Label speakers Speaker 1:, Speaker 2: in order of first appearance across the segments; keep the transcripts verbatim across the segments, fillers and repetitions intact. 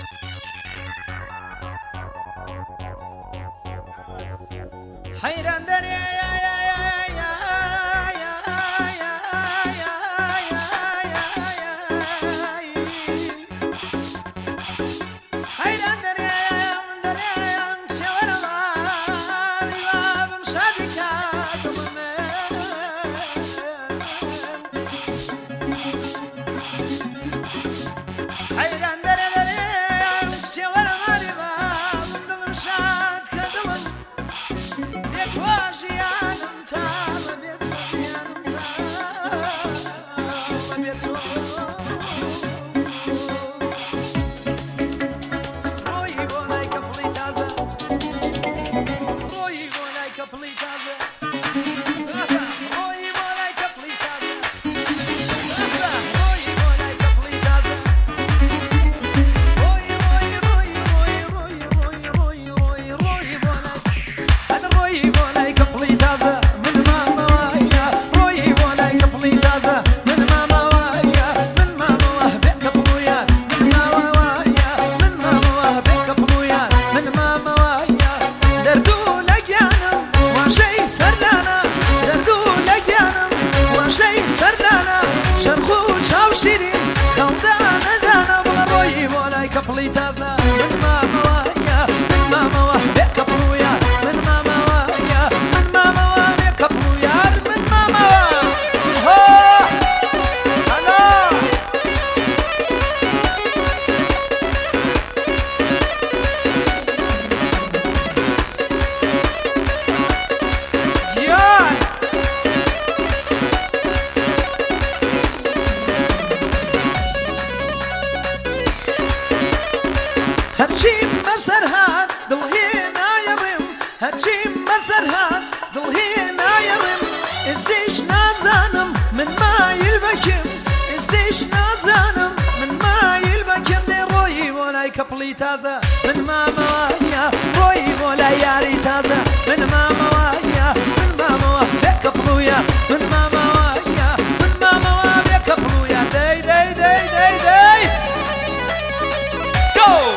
Speaker 1: حيران دري يا يا يا يا حيران دري يا دري شوار ما باب مشادكات حيران دري دري شوار ما باب مشادكات واجي أنا متعب بيتوي أنا متعب بيتوي روي بولاي كفلي تازة روي بولاي كفلي تازة روي بولاي كفلي تازة روي بولاي كفلي تازة روي روي روي روي روي روي روي روي بولاي أنا روي بولاي كفلي تازة من ماما ويا روي بولاي كفلي تازة من ماما ويا من ماما وهبك بويا من ماما ويا من ماما وهبك بويا من ماما ويا دردو لقيانم وشي سرلانا دردو لقيانم وشي سرلانا شرخو شاو شيرين خلدانا دانا بلا روي بولاي كفلي تازة من ماما ويا من ماما وهبك بويا من ماما ويا من ماما وهبك بويا من ماما ويا هلا ياي هرشي مسرهات ضلهينا يرم هرشي مسرهات ضلهينا يرم ازيش نازانم من ما يلبكم ازيش نازانم من ما يلبكم دي روي ولاي كبلي تازة من ماما ويا روي ولاي ياري تازة من ماما ويا من ماما ويا كبلويا من ماما ويا من ماما ويا كبلويا داي داي داي داي داي جو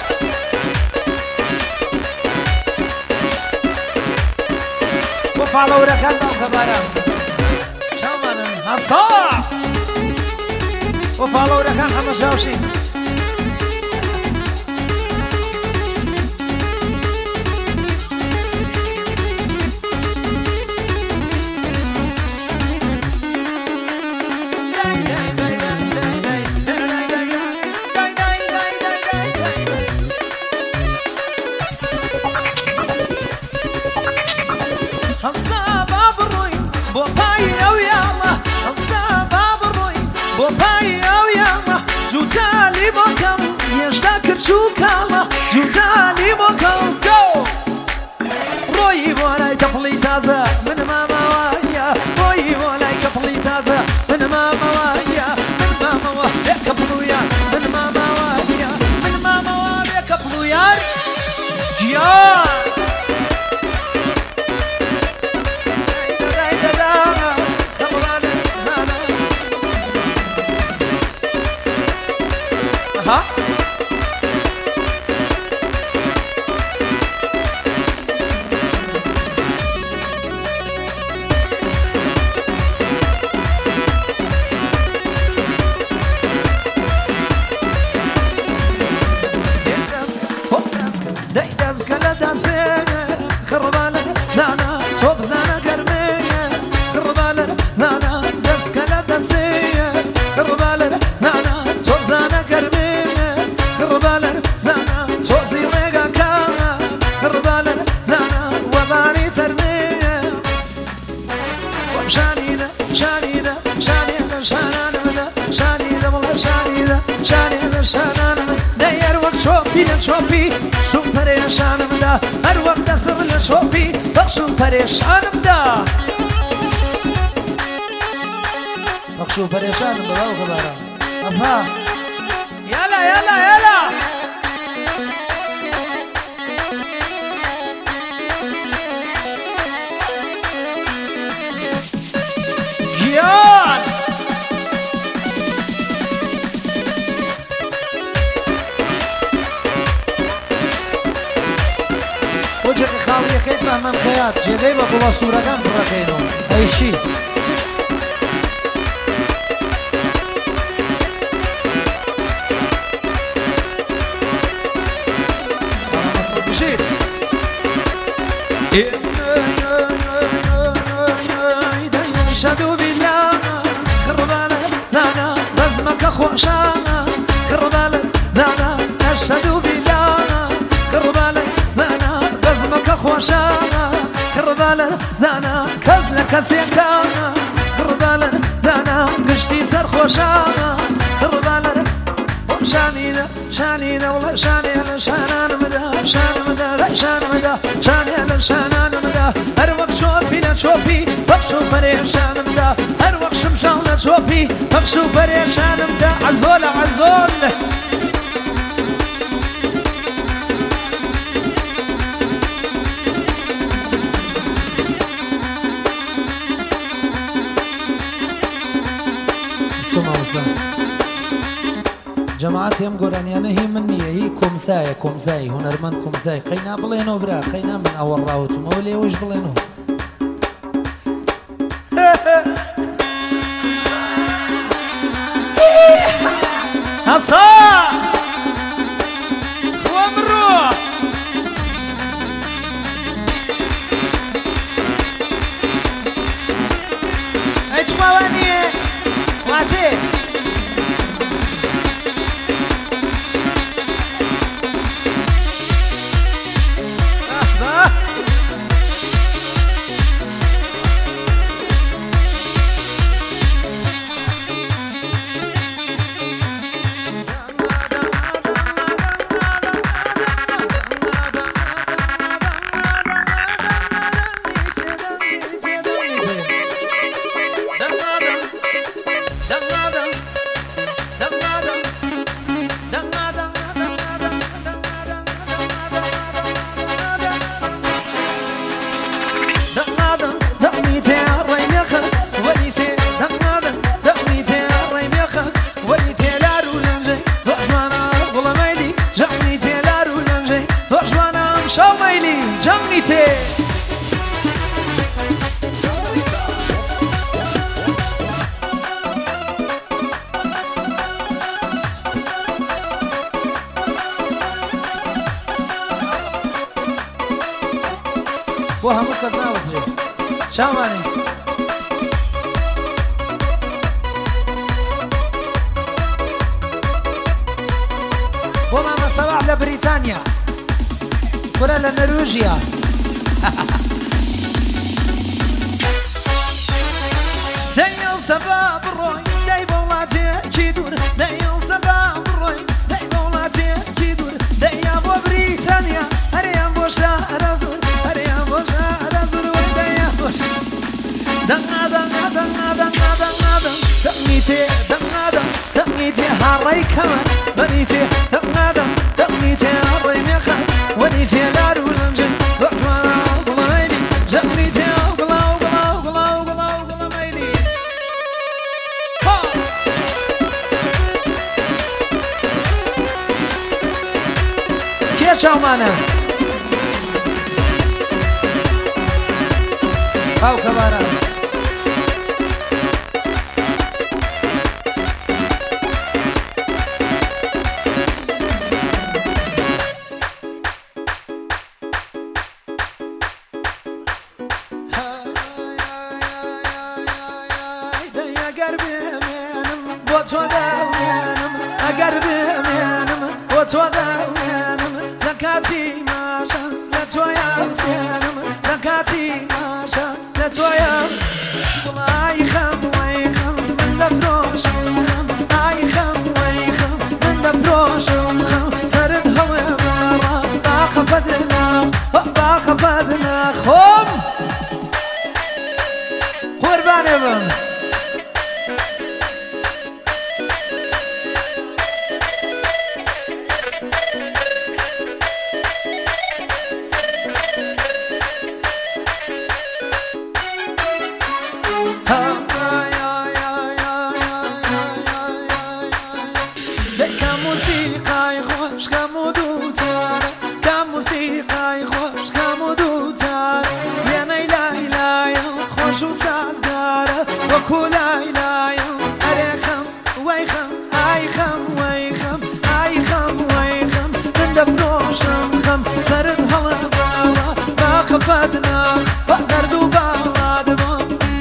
Speaker 1: وفعلوا ركضنا وكبارا شامنا هصا وفعلوا ركض حمد جاوشي جوتالي بوكم يشتاكر شوكالا جوتالي بوكم جو روي بولاي كفلي تازة من ماما ويا روي بولاي كفلي تازة من ماما ويا من ماما ويا كفلويا من ماما ويا من ماما ويا كفلويا يا ها دايداز كلا دازي خربالك زانا توب زانا قرمي خربالك زانا داز كلا دازي خربالك زانا توب زانا قرمي خربالك زانا توزي ريقا كانا خربالك زانا وباني ترمي وشانينا شانينا شانينا شانانا شانينا والله شانينا شانينا شانانا داير وقت شوفي لشوفي شو پریشانم دا هر وقت سر لشوفي بخشو پریشانم دا بخشو پریشانم دا باو خبارا اصحاب يلا يلا يلا جيان کەیتان من خەیات جێگەی بە گوڵە سوورەکان بڕەکەینەوە ئەیشی شدو بالله كربالة زانا رزمك خوشا كربالة زانا شدو بالله كربالة زانا رزمك خوشا كربالة زانا كزلك سيكا كربالة زانا قشتي سر خوشا كربالة شانينا شانينا والله شانينا شانان مدى شان مدى لا شان مدى شانينا شانان مدى هر وقت شوفي لا شوفي بخشو فريشان مدى هر وقت شمشان لا شوفي بخشو فريشان مدى عزول عزول سمع وصل جماعتي ام قرانيانا هي مني هي كومساي كومساي هنرمند كومساي خينا بلينو برا خينا من اول راوت مولي وش بلينو هصا خوامرو اجمعواني واتي وهم كسنا وزري شاماني وما صباح لبريطانيا ولا لنرويجيا دايما سباب الروي دايما ولاتي كيدور دايما سباب الروي دايما ولاتي كيدور دايما بو بريطانيا هريان بوشا رازور هريان بوشا رازور ودايما بوشا دنا دنا دنا دنا دنا دنا دميتي دنا دنا دميتي هاراي كمان بنيتي دنا دنا دميتي هاراي ميخا ونيتي لارو لنجن زوجوانا وغلاني جميتي وغلا وغلا وغلا وغلا وغلا ميلي كيف شاو معنا أو كبارا زكاتي ماشا لا تويا سينم زكاتي ماشا لا تويا والله خم ويخم من دفروش خم اي خم ويخم من دفروش خم سرد هوا برا باخ فدنا باخ فدنا خم قربان ابن موسیقای خوش کم و دوتا ودنا دردو بلادمون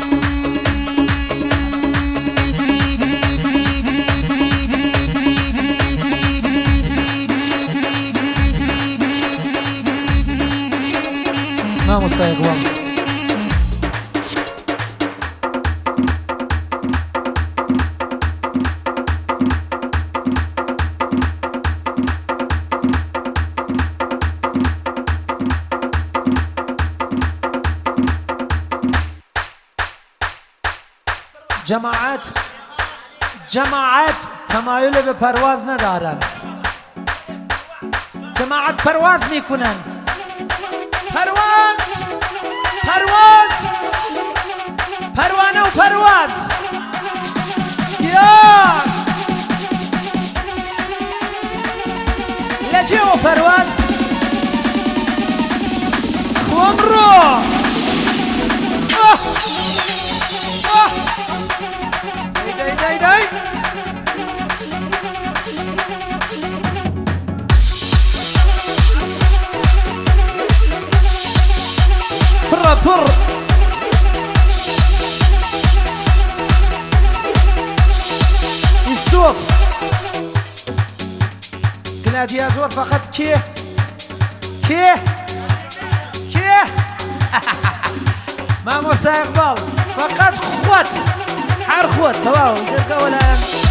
Speaker 1: ناموسا يقوم جماعت جماعت تمایل به پرواز ندارن جماعت پرواز میکنن پرواز پرواز پروانه و پرواز یا لجه و پرواز خوام رو دای دای دای فرا فر يستوب جلادياتور فقط كيه كيه كيه ماموسا إقبال فقط خوات حار خوات تواو جرقا ولا